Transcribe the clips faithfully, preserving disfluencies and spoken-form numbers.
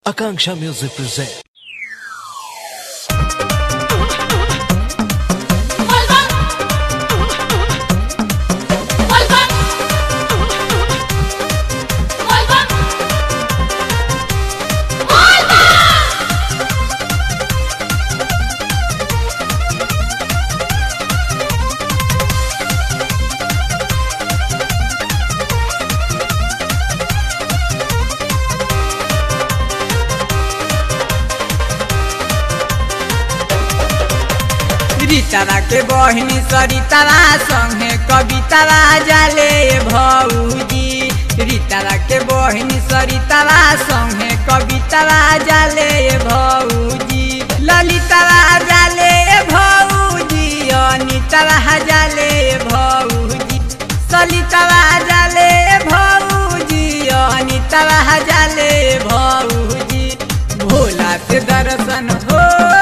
Akanksha Music presents. रीतावा के बहिनी सरितावा संगे कवितावा जाले भौजी। रीतावा के बहिनी सरितावा संगे कवितावा जाले भौजी। ललितावा जाले भौजी, अनितावा जाले भौजी। सलितावा जाले भौजी, अनितावा जाले भौजी। भोला से दर्शन हो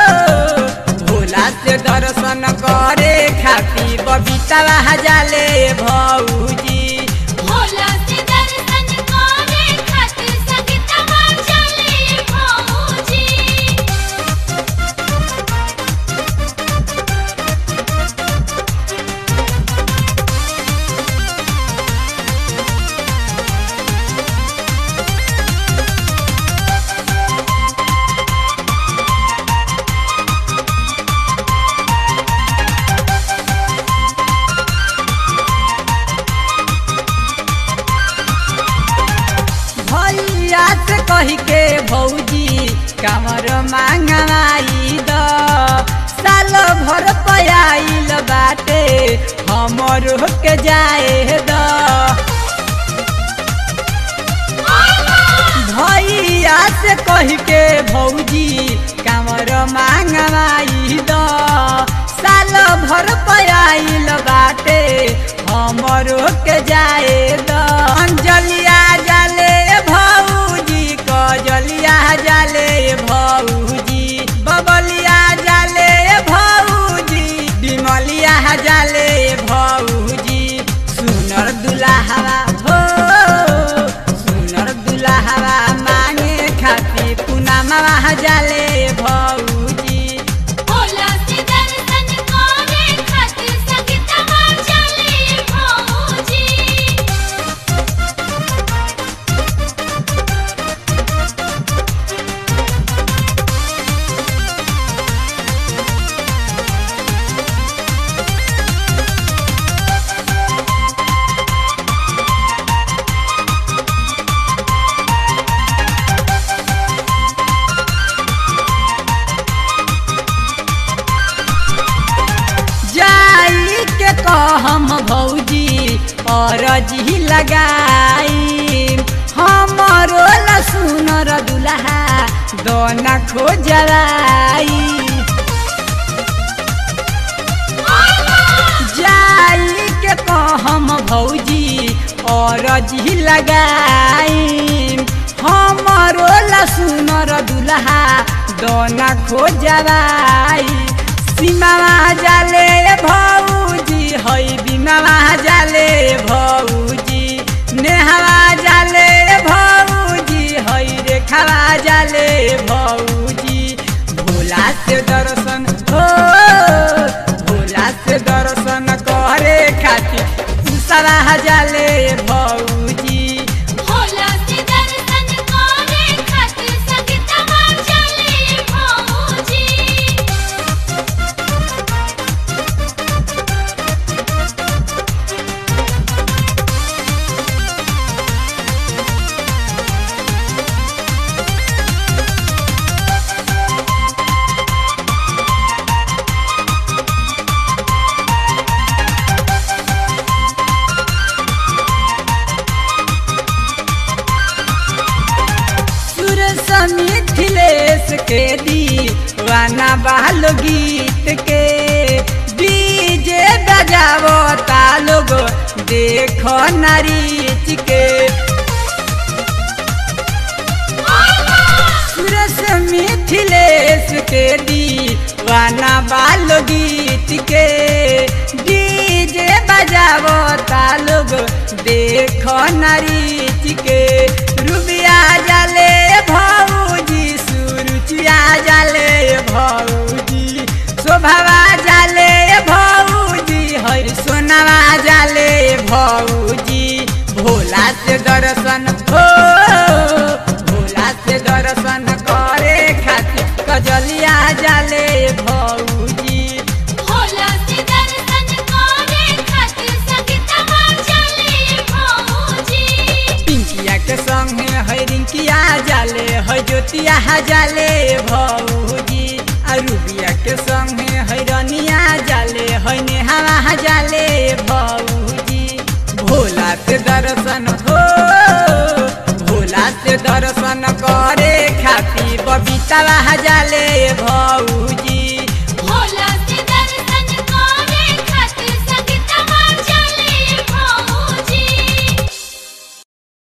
से दर्शन करे खाती बबीतावा जाले भौजी। भोला से दर्शन करे खातिर सगितावा जाले भौजी। से कही के भौजी कमर मांगवाई द साल भर पयाइल बाटे हमर के जाए द। भैया से कही के भौजी कमर मांगवाई द साल भर पयाइल बाटे हमर के जाए द। अंजलिया जाले जलिया जाले भौजी, बबलिया जाले भौजी, बिमलिया जाले भौजी। सुनर दुल्हावा हो सुनर दुल्हावा मांगे खाती पूनमवा जाले भौजी। भोला से दर्शन करे खातिर सगितावा जाले भौजी। हम भौजी और जी लगाई हमरो लसुनर दुल्हा दोना खोजराई। जाई के कहम भौजी और जी लगाई हमरो लसुनर दुल्हा दोना खोजराई। सीमावा जाले भौजी हई बीमावा जाले भौजी। नेहवा जाले भौजी हई रेखावा जाले भौजी। भोला से दर्शन हो भोला से दर्शन करे खातिर सारा जाले भौजी। भोला से दर्शन करे खातिर सगितावा जाले भौजी। मिथिलेश के दीवाना बालो गीत के डीजे बजावो ता लोग देखो नारीच के। सुरेश मिथिलेश के दीवाना बालो गीत के डीजे बजावो ता लोग देखो नारीच के। रुबिया जाले भौजी भौजी भोला से दर्शन हो भोला से दर्शन करे खातिर कजलिया जाले भौजी भोला से दर्शन करे खातिर संगीतवा चले भौजी। पिंकिया के संगे है रिंकिया जाले है ज्योतिया जाले भौजी आ रूबिया के संगे है रनिया जाले है नेहा जाले भौजी भोला से दर्शन हो भोला से दर्शन करे खातिर बबीता जाले भौजी।